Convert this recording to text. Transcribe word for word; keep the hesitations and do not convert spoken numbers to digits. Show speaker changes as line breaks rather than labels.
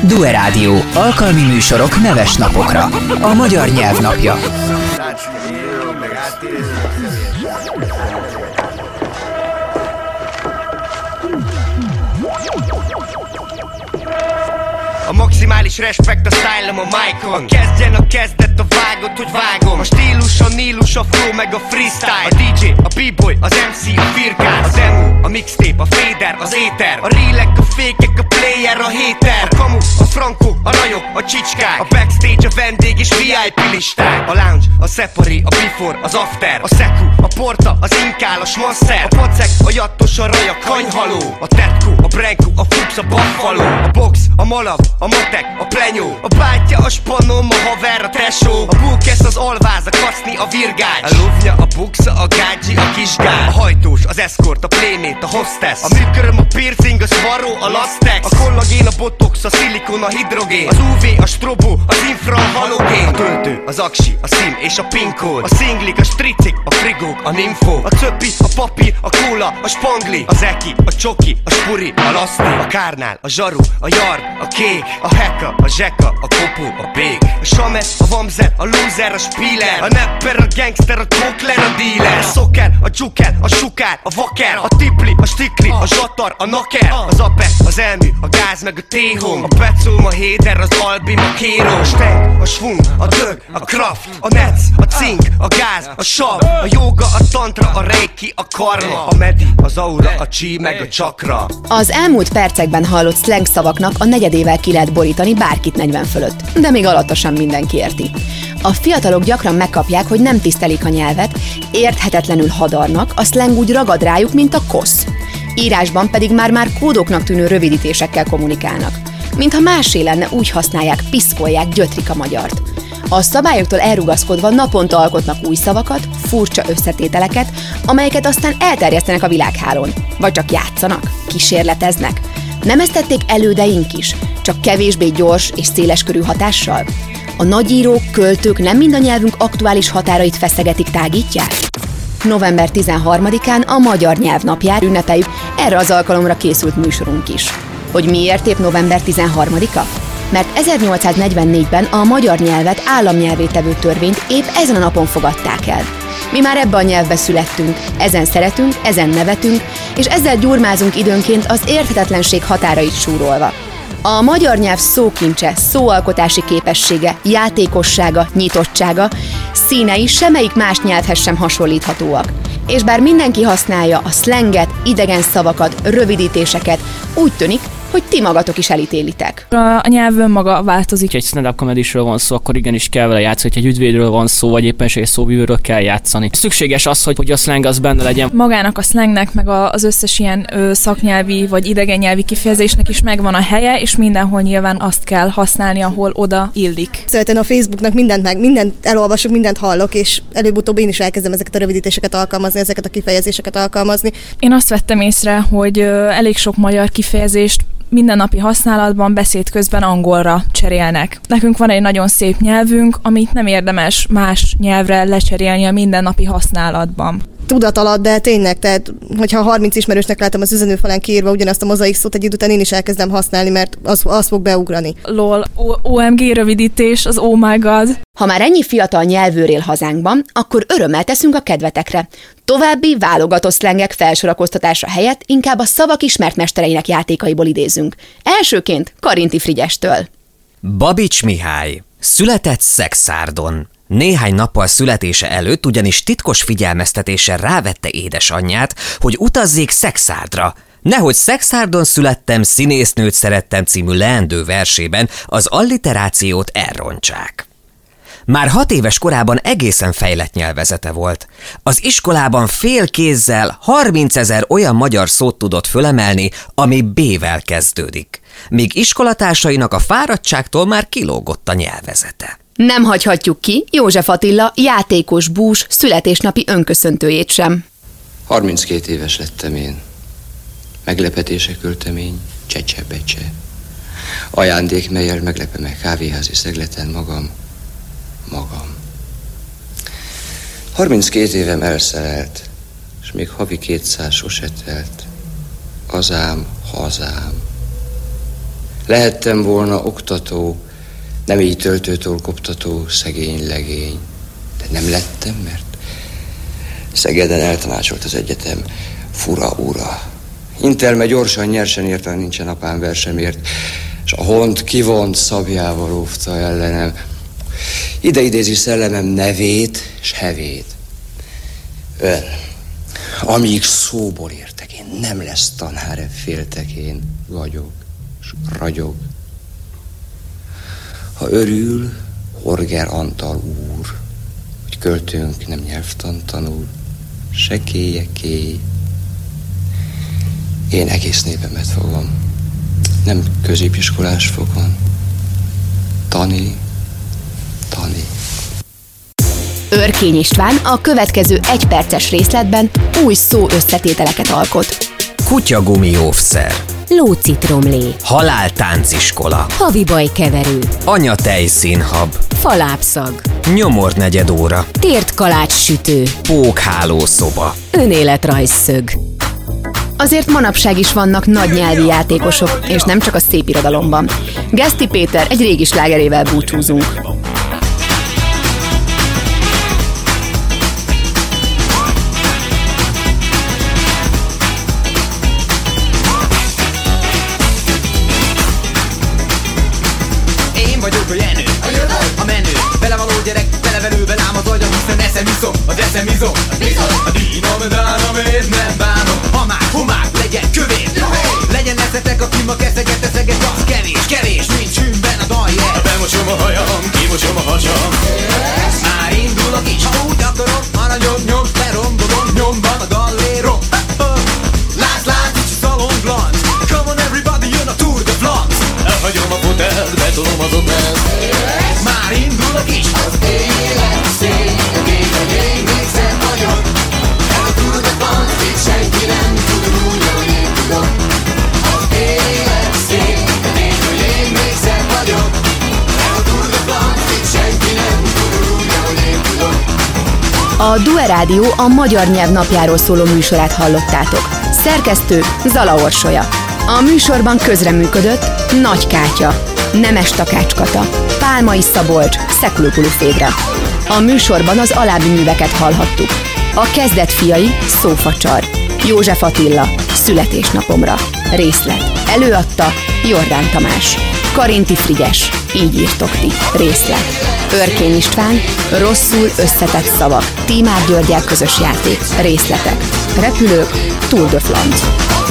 Due Rádió. Alkalmi műsorok neves napokra. A magyar nyelv napja.
A maximális respekt a style-om a mic-on. Kezdjen a kezdet, a vágott, hogy vágom. A stílus, a nílus, a flow, meg a freestyle. A dé dzsé, a b-boy, az em cé, a firkás. A demo, a mixtape, a fader, az éter. A reelek, a fékek, a player, a hater. A kamu, a franco, a rajok, a csicskák. A backstage, a vendég és vé i pé listák. A lounge, a separi, a before, az after. A szeku, a porta, az inkál, a smasszer. A pacek, a jattos, a raj, a kanyhaló. A tetku, a brenku, a fuchs, a buffalo. A box, a malav, a matek, a plenyó. A bátyja, a spanom, a haver, a tesó. A bulkesz, az alváz, a kacni, a virgács. A luvnya, a buksa, a gágyi, a kisgár. A hajtós, az eszkort, a playmate, a hostess. A műköröm, a piercing, a svaró, a lastex. A kollagén, a botox, a szilikon, a hidrogén. Az u vé, a strobo, az infra, a halogén. A töltő, az aksi, a szín és a pinkód. A szinglik, a stricik, a frigók, a nymfó. A cöppi, a papír, a kóla, a spangli. Az eki, a csoki, a spuri, a laszti. A kárnál, a zsaru, a yard, a kék. A heka, a zseka, a kopu, a bég. A samet, a vamzer, a loser, a spiller. A nepper, a gangster, a kokler, a dealer. A szoker, a dzsuker, a sukár, a vaker. A tipli, a stikli, a zsatar, a naker. Az ape, az elmű, a gáz, meg a téhom. A pecóm, a héder, az albim, a kéró. A stenk, a svung, a dög, a kraft. A nec, a cink, a gáz, a sav. A jóga, a tantra, a reiki, a karma. A medi, az aura, a csí, meg a csakra.
Az elmúlt percekben hallott slang szavaknak a negyedével ki lehet borítani bárkit negyven fölött, de még alatta sem mindenki érti. A fiatalok gyakran megkapják, hogy nem tisztelik a nyelvet, érthetetlenül hadarnak, a slang úgy ragad rájuk, mint a kosz. Írásban pedig már-már kódoknak tűnő rövidítésekkel kommunikálnak. Mintha mássé lenne, úgy használják, piszkolják, gyötrik a magyart. A szabályoktól elrugaszkodva naponta alkotnak új szavakat, furcsa összetételeket, amelyeket aztán elterjesztenek a világhálón. Vagy csak játszanak, kísérleteznek. Nem ezt tették elődeink is, csak kevésbé gyors és széleskörű hatással? A nagyírók, költők nem mind a nyelvünk aktuális határait feszegetik, tágítják? november tizenharmadikán a Magyar Nyelv napját ünnepeljük, erre az alkalomra készült műsorunk is. Hogy miért épp november tizenharmadika? Mert ezernyolcszáznegyvennégyben a magyar nyelvet államnyelvvé tevő törvényt épp ezen a napon fogadták el. Mi már ebbe a nyelvbe születtünk, ezen szeretünk, ezen nevetünk, és ezzel gyurmázunk időnként az érthetetlenség határait súrolva. A magyar nyelv szókincse, szóalkotási képessége, játékossága, nyitottsága, színei semmelyik más nyelvhez sem hasonlíthatóak. És bár mindenki használja a szlenget, idegen szavakat, rövidítéseket, úgy tűnik, hogy ti magatok is elítélitek.
A nyelv önmaga változik. Ha egy stand-up comedysről van szó, akkor igenis kell vele játszani, hogy egy ügyvédről van szó, vagy éppen egy szóvivőről kell játszani. Szükséges az, hogy a slang az benne legyen.
Magának a slangnek, meg az összes ilyen ö, szaknyelvi vagy idegen nyelvi kifejezésnek is megvan a helye, és mindenhol nyilván azt kell használni, ahol oda illik.
Szóval a Facebooknak mindent meg, mindent elolvasok, mindent hallok, és előbb-utóbb én is elkezdem ezeket a rövidítéseket alkalmazni, ezeket a kifejezéseket alkalmazni.
Én azt vettem észre, hogy ö, elég sok magyar kifejezést mindennapi használatban beszéd közben angolra cserélnek. Nekünk van egy nagyon szép nyelvünk, amit nem érdemes más nyelvre lecserélni a mindennapi használatban.
Tudat alatt, de tényleg, tehát hogyha harminc ismerősnek látom az üzenőfalán kiírva ugyanazt a mozaik szót, egy idő után én is elkezdem használni, mert az, az fog beugrani.
Lol, o em gé rövidítés, az oh my god.
Ha már ennyi fiatal nyelvőr él hazánkban, akkor örömmel teszünk a kedvetekre. További válogatott szlengek felsorakoztatása helyett inkább a szavak ismert mestereinek játékaiból idézünk. Elsőként Karinti Frigyestől.
Babics Mihály született Szexárdon. Néhány nappal születése előtt ugyanis titkos figyelmeztetéssel rávette édesanyját, hogy utazzék Szexárdra. Nehogy Szexárdon születtem, színésznőt szerettem című leendő versében az alliterációt elrontsák. Már hat éves korában egészen fejlett nyelvezete volt. Az iskolában fél kézzel harmincezer olyan magyar szót tudott fölemelni, ami B-vel kezdődik, míg iskolatársainak a fáradtságtól már kilógott a nyelvezete.
Nem hagyhatjuk ki József Attila játékos bús születésnapi önköszöntőjét sem.
harminckét éves lettem én. Meglepetése költemény, csecse-becse. Ajándék, melyel meglepem meg kávéházi szegleten magam, magam. harminckét évem elszerelt, és még havi kétszáz sose telt. Azám, hazám. Lehettem volna oktató, nem így töltőtől koptató, szegény legény. De nem lettem, mert Szegeden eltanácsolt az egyetem fura ura. Intelme gyorsan, nyersen értem, nincsen apám versemért, és a hont kivont szabjával óvta ellenem. Ide idézi szellemem nevét és hevét. Ön, amíg szóból értek én, nem lesz tanár, féltek én, vagyok, és ragyog. Ha örül, Horger Antal úr, hogy költőnk nem nyelvtan tanul, se kéjeké. Én egész népemet fogom, nem középiskolás fokon. Tani, Tani.
Örkény István a következő egyperces részletben új szó összetételeket alkot.
Kutyagumi óvszer.
Lócitromlé.
Haláltánciskola.
Havibajkeverő.
Anyatejszínhab.
Falábszag.
Nyomor negyed óra.
Tért kalács sütő.
Pókhálószoba.
Önéletrajzszög.
Azért manapság is vannak nagy nyelvi játékosok, és nem csak a szépirodalomban. Geszti Péter egy régi slágerével búcsúzunk.
Én vagyok a Jenő, a menő, belevaló gyerek, belevelővel ám az agyam, hiszen eszem iszom, az eszem izom. A dínom, dánamért nem bánom, ha már homák legyen kövér. Legyen eszetek, aki ma keszeget, eszeget, az kevés, kevés, mint csűnben a daljel. Bemosom a hajam, kimosom a hasam, már indulok is, ha úgy akarom, aranyom, nyom, lerombolom, nyomban a gallérom. Lásd, lásd, így szalon glanc, come on everybody, jön a Tour de France. Elhagyom a fotelt, betolom az hotel, már indulok is. Az élet szél, még a ég még szebb vagyok. Ez a Tour de France, itt senki nem tud úgy, ahogy én tudok. Az élet szél, még a ég még szebb vagyok. Ez a Tour de France, itt senki nem tud úgy, ahogy én tudok.
A Due Rádió a magyar nyelv napjáról szóló műsorát hallottátok. Szerkesztő Zala Orsolya. A műsorban közreműködött Nagy Kátya, Nemes Takács Kata, Pálmai Szabolcs, Szekulupulu Fégra. A műsorban az alábbi műveket hallhattuk. A kezdet fiai, Szófacsar, József Attila, Születésnapomra, részlet. Előadta Jordán Tamás, Karinti Frigyes, Így írtok ti, részlet. Örkény István, Rosszul összetett szavak, Tímár Györgyel közös játék, részletek. Repülők, Tour de France.